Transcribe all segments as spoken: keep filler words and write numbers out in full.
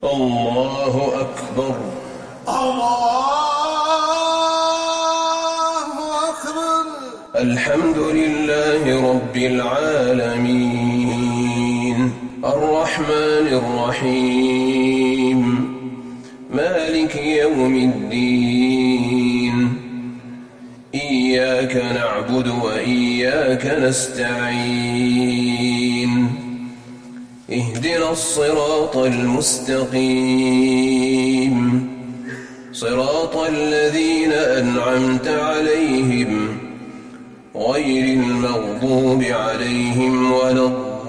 الله أكبر. الله أكبر. الحمد لله رب العالمين الرحمن الرحيم مالك يوم الدين إياك نعبد وإياك نستعين اهدنا الصراط المستقيم صراط الذين أنعمت عليهم غير المغضوب عليهم ولا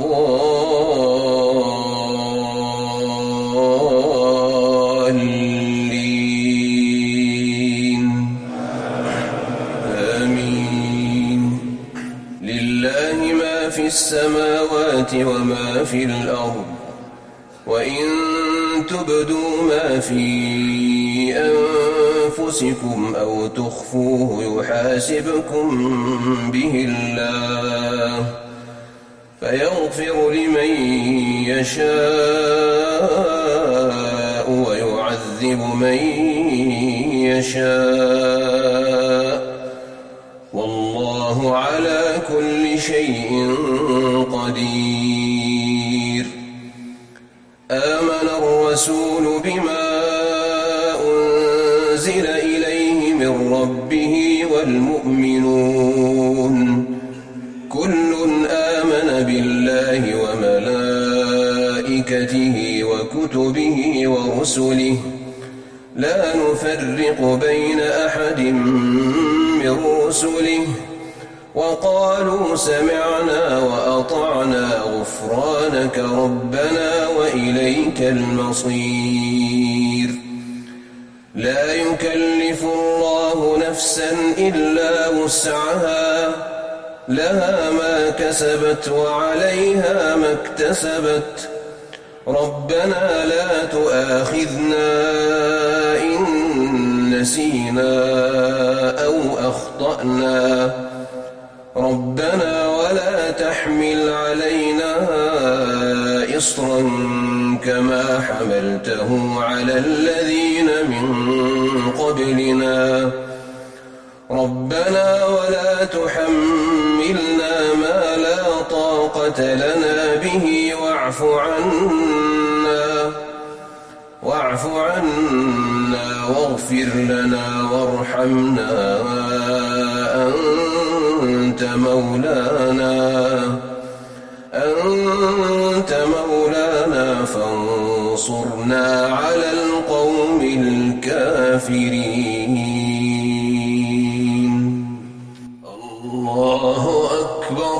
الضالين آمين. لله ما في السماوات وما في الأرض وإن تبدوا ما في أنفسكم أو تخفوه يحاسبكم به الله فيغفر لمن يشاء ويعذب من يشاء والله على كل شيء قدير. آمن الرسول بما أنزل إليه من ربه والمؤمنون كل آمن بالله وملائكته وكتبه ورسله لا نفرق بين أحد من رسله وقالوا سمعنا وأطعنا غفرانك ربنا وإليك المصير. لا يكلف الله نفسا إلا وسعها لها ما كسبت وعليها ما اكتسبت ربنا لا تؤاخذنا إن نسينا أو أخطأنا ربنا ولا تحمل علينا إصرا كما حملته على الذين من قبلنا ربنا ولا تحملنا ما لا طاقة لنا به واعف عنا واعف عنا واغفر لنا وارحمنا أنت مولانا أنت مولانا فانصرنا على القوم الكافرين. الله أكبر.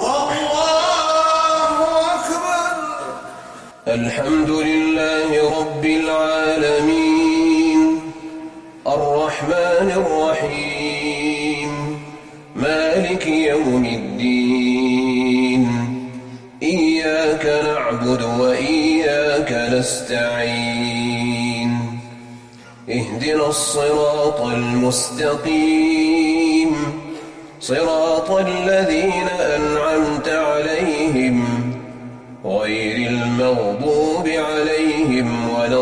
الله أكبر. الحمد لله رب العالمين الرحمن الرحيم مالك يوم الدين إياك نعبد وإياك نستعين اهدنا الصراط المستقيم صراط الذين أنعمت عليهم غير المغضوب عليهم ولا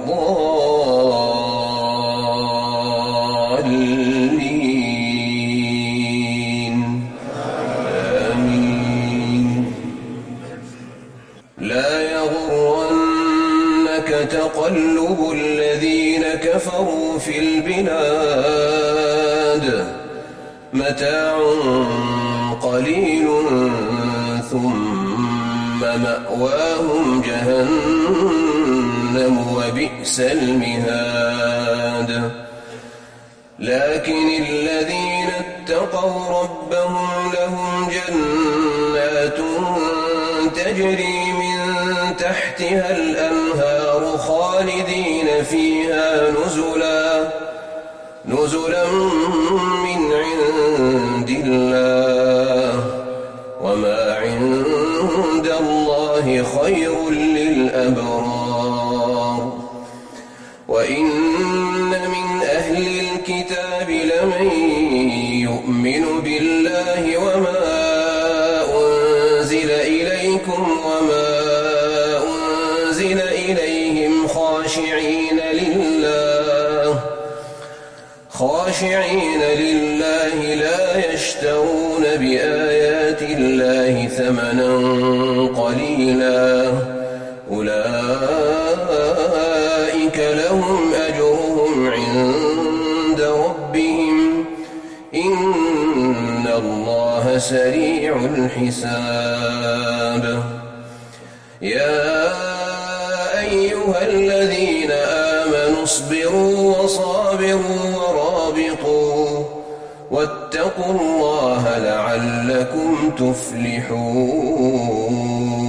الضالين آمين. لا يغرنك تقلب الذين كفروا في البلاد متاع قليل ثم مأواهم جهنم وبئس المهاد. لكن الذين اتقوا ربهم لهم جنات تجري من تحتها الأنهار خالدين فيها نزلا نزلا من عند الله وما عند الله خير للأبرار. وإن من أهل الكتاب لمن يؤمن بالله وما أنزل إليكم وما أنزل إليهم خالدين خاشعين لله خاشعين لله لا يشترون بآيات الله ثمنا قليلا أولئك لهم أجرهم عند ربهم إن الله سريع الحساب يا أيها الذين آمنوا اصبروا وصابروا ورابطوا واتقوا الله لعلكم تفلحون